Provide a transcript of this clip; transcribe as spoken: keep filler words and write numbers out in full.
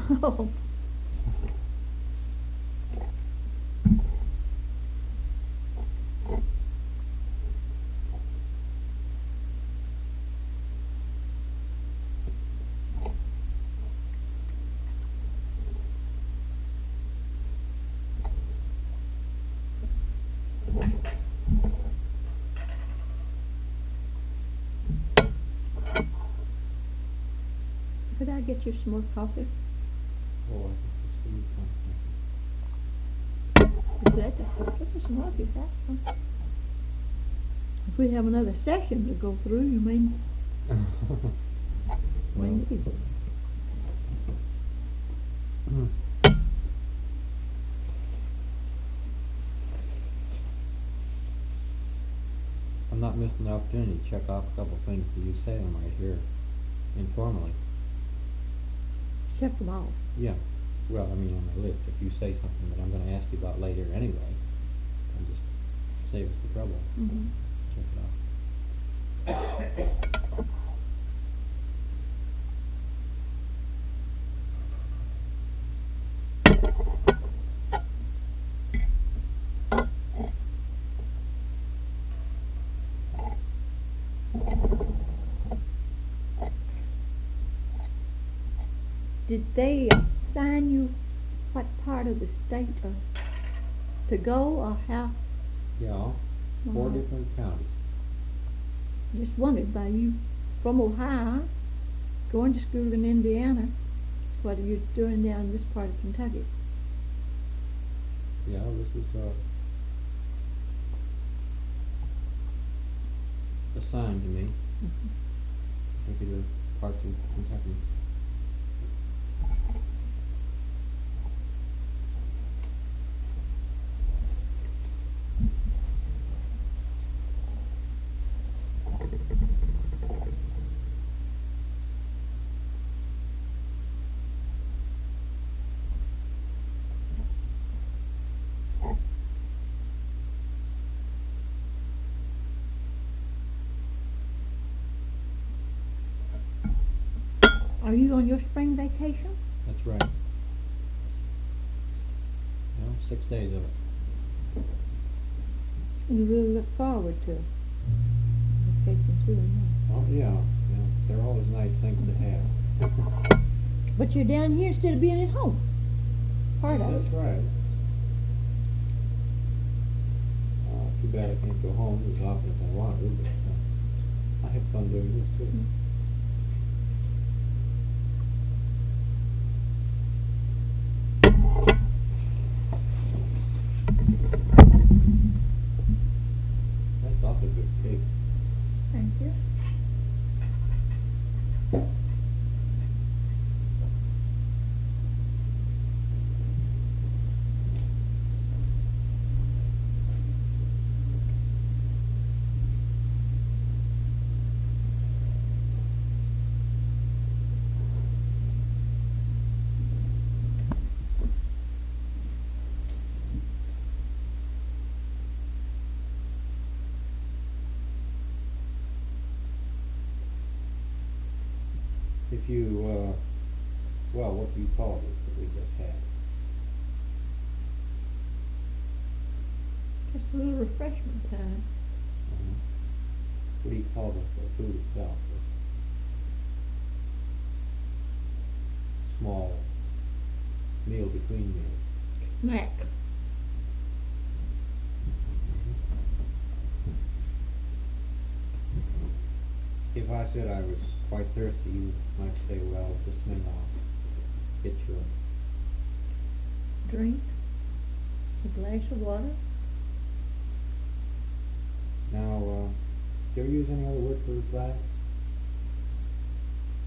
Oh. Could I get you some more coffee? Oh, I think Be glad to get you some more if you have some. If we have another session to go through, you mean? Well, Maybe. I'm not missing the opportunity to check off a couple of things that you say them right here, informally. Check them off. Yeah. Well, I mean on my list. If you say something that I'm going to ask you about later anyway, I'll just save us the trouble. Mm-hmm. Check it off. Did they assign you what part of the state or to go or how? Yeah. Four Mhm. different counties. Just wondered, by you from Ohio, going to school in Indiana, what are you doing down in this part of Kentucky? Yeah, this is uh, assigned to me. Mm-hmm. Particular parts of Kentucky. Are you on your spring vacation? That's right. Well, six days of it. You really look forward to vacation too, huh? Oh yeah, yeah. They're always nice things to have. But you're down here instead of being at home. Part of That's it. right. Uh, too bad I can't go home as often as I want to, but uh, I have fun doing this too. Mm. That's awfully good cake. Thank you. If you, uh, well, what do you call this that we just had? Just a little refreshment time. Uh, what do you call the, the food itself? The small meal between meals. Snack. If I said I was quite thirsty, you might say, well, just a minute, I'll get you a Drink. A glass of water. Now, uh, do you ever use any other word for glass?